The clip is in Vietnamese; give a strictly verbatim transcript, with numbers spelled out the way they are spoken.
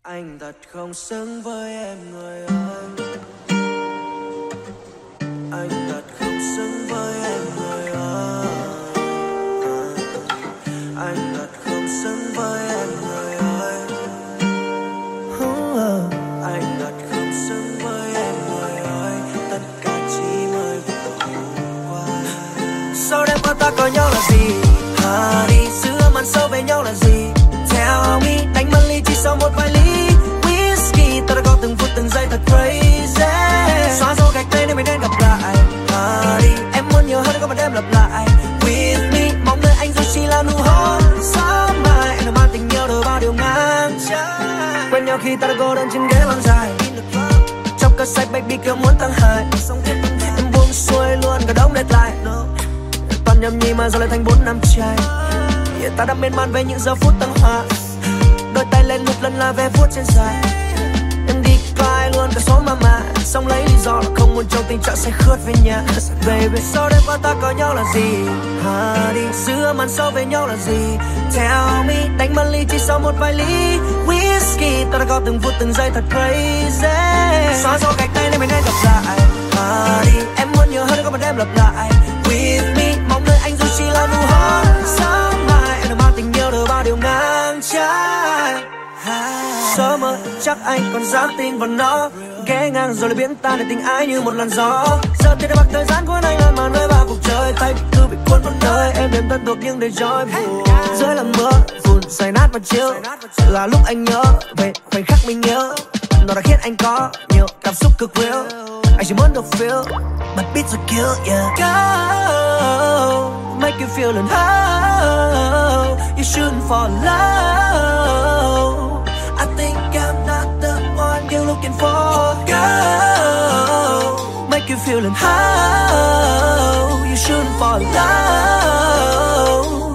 Anh thật không xứng với em người ơi. Anh thật không xứng với em người ơi. Anh thật không xứng với em người ơi. Anh thật không xứng với em người ơi. Tất cả chỉ mới qua. Sau đêm qua ta coi nhau là gì? Hà đi giữa màn sâu về nhau là gì? Tell me, đánh mất ly chỉ sau một vài ly whisky. Ta đã có từng phút từng giây thật crazy. Xóa dấu gạch tay nên mình nên gặp lại. À đi, em muốn nhiều hơn có một đêm lặp lại. With me, mong đợi anh dù chỉ là nụ hôn. Sáng mai em đã mang tình yêu đổi bao điều ngang trái. Quen nhau khi ta đã cô đơn trên ghế lăn dài. Trong cơn say baby kiểu muốn tăng high. Em buông xuôi luôn cả đống deadline. Toàn nhầm nhì mà giờ lại thành bốn năm trai. Yeah, ta đã miên man về những giờ phút tăng hoa. Đôi tay lên một lần là về phút trên dài. Em đi cry luôn cả số mama. Xong lấy lý do là không muốn trong tình trạng say khướt về nhà. Baby, sau đêm qua ta coi nhau là gì? Hà đi, giữa màn sâu về nhau là gì? Tell me, đánh mất ly chỉ sau một vài ly whisky. Ta đã có từng phút từng giây thật crazy. Xóa dấu gạch tay nên mình nên gặp lại. Hà đi, em muốn nhiều hơn có một đêm lặp lại. With me, mong đợi anh dù chỉ là nụ hôn. Sáng mai em đã mang tình yêu đổi bao điều ngang trái. Sớm mơ chắc anh còn dám tin vào nó. Ghé ngang rồi lại biến tan để tình ái như một làn gió. Giờ thì đã bằng thời gian của anh lan màn nơi bao cuộc chơi. Tay cứ bị cuốn vào nơi em đêm thân thuộc nhưng đầy joy buồn. Dưới làn mưa vụn say nát và chiều là lúc anh nhớ về khoảnh khắc mình nhớ. Nó đã khiến anh có nhiều cảm xúc cực real. Anh chỉ muốn được feel but beats will kill yeah. Go make you feel and how you shouldn't fall in love. I think I'm not the one you're looking for. Go make you feel and how you shouldn't fall in love.